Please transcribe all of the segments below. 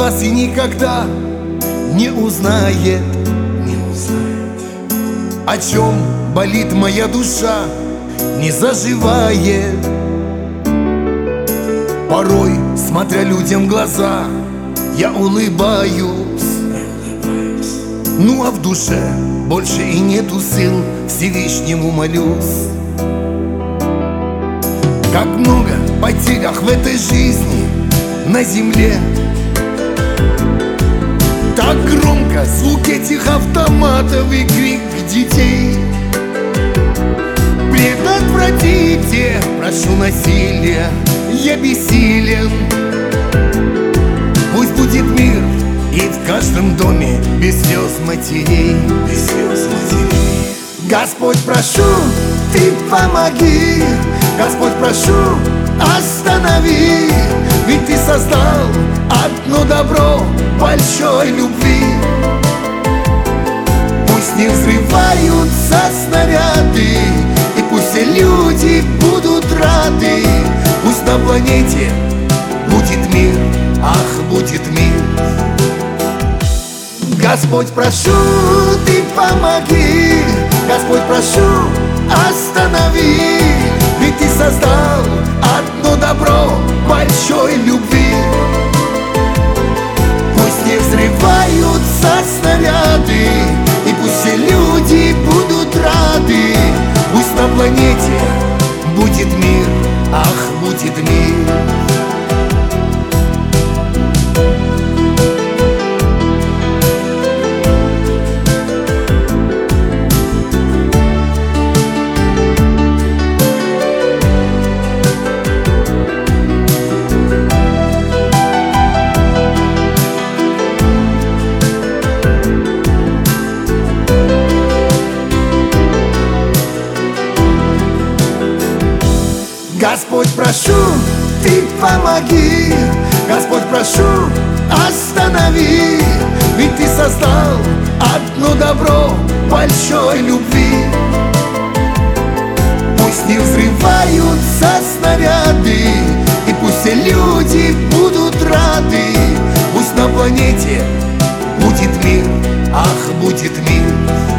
нас и никогда не узнает, о чем болит моя душа, не заживает. Порой, смотря людям в глаза, я улыбаюсь, ну а в душе больше и нету сил, Всевышнему молюсь. Как много потерь в этой жизни на земле, так громко звук этих автоматов и крик детей. Предотвратите, прошу, насилие, я бессилен. Пусть будет мир и в каждом доме без слез матерей. Господь, прошу, Ты помоги. Господь, прошу, останови. Ведь Ты создал одно добро большой любви. Пусть не взрываются снаряды, и пусть все люди будут рады. Пусть на планете будет мир, ах, будет мир. Господь, прошу, Ты помоги. Господь, прошу, останови. Ведь Ты создал одно добро большой любви. Пусть не взрываются снаряды, и пусть все люди будут рады. Пусть на планете будет мир, ах, будет мир. Господь, прошу, Ты помоги. Господь, прошу, останови. Ведь Ты создал одно добро большой любви. Пусть не взрываются снаряды, и пусть все люди будут рады. Пусть на планете будет мир, ах, будет мир.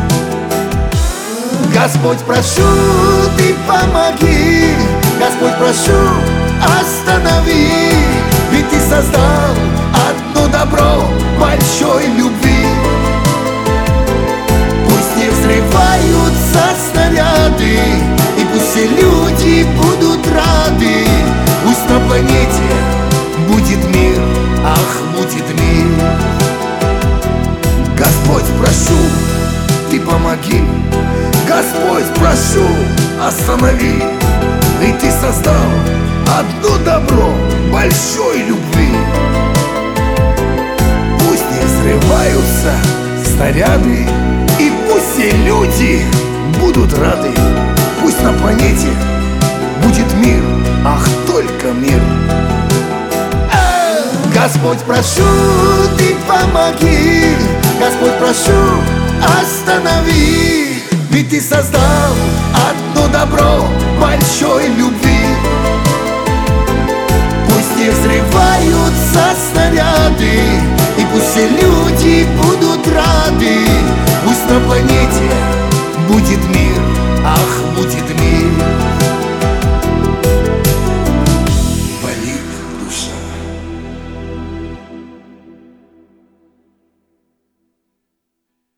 Господь, прошу, Ты помоги. Господь, прошу, останови. Ведь Ты создал одно добро большой любви. Пусть не взрываются снаряды, и пусть все люди будут рады. Пусть на планете будет мир, ах, будет мир. Господь, прошу, Ты помоги. Господь, прошу, останови. Ведь Ты создал одно добро большой любви. Пусть не взрываются снаряды, и пусть все люди будут рады. Пусть на планете будет мир, ах, только мир. Господь, прошу, Ты помоги. Господь, прошу, останови. Ведь Ты создал одно добро большой любви. Пусть не взрываются снаряды, и пусть все люди будут рады. Пусть на планете будет мир, ах, будет мир.